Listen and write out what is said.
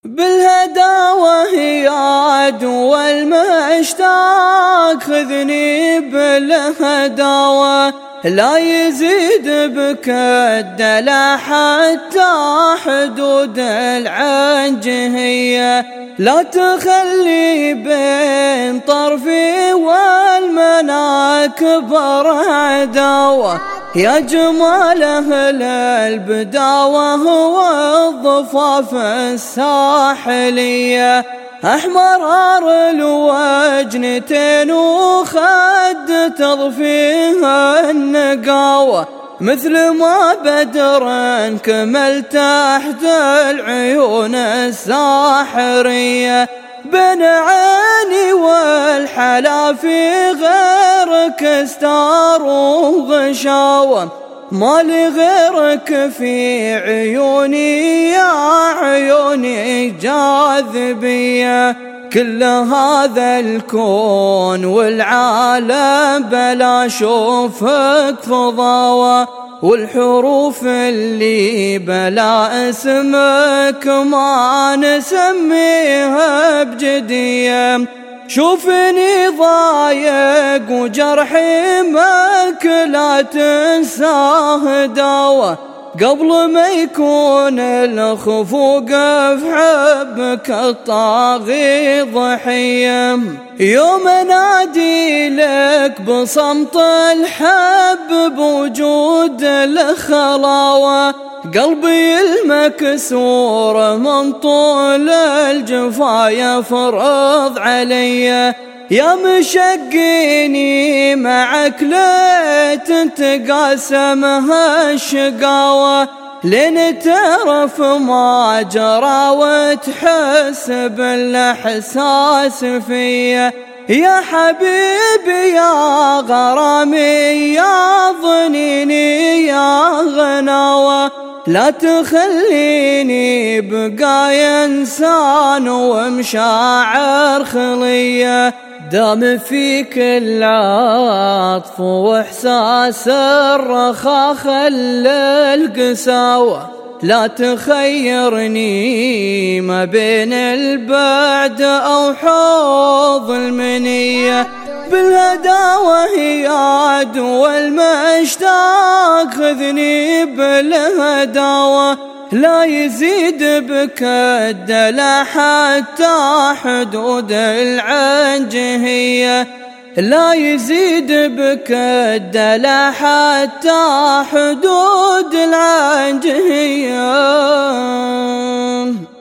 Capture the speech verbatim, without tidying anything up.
بالهداوة هي عدو المشتاق، خذني بالهداوة لا يزيد بك الدلع حتى حدود العنجهية، لا تخلي بين طرفي والمناكبر عداوة، يا جمال أهل البداوة والضفاف الساحلية، أحمرار الوجنتين وخد تضفيها النقاوة، مثل ما بدر كمل تحت العيون الساحرية، بين عيني والحلا في غيرك استار وغشاوة، ما لغيرك في عيوني يا عيوني جاذبية، كل هذا الكون والعالم بلا شوفك فضاوة، والحروف اللي بلا اسمك ما نسميها بجدية، شوفني ضايق وجرحي ماك لا تنساه داوة، قبل ما يكون الخفوق في حبك الطاغي ضحية، يوم نادي لك بصمت الحب بوجود الخلاوة، قلبي المكسور من طول الجفا يفرض علي، يا مشقيني معك ليت تقاسمها الشقاوة، لين تعرف ما جرى وتحس بالاحساس فيا، يا حبيبي يا غرامي يا ظنيني يا غناوة، لا تخليني بقايا انسان ومشاعر خلية، دام فيك العطف واحساس الرخاء خل القساوة، لا تخيرني ما بين البعد او حوض المنية، بالهداوة هي عدو المشتاق، خذني بالهداوة لا يزيد بك الدلع حتى حدود العنجهية، لا يزيد بك الدلع حتى حدود العنجهية.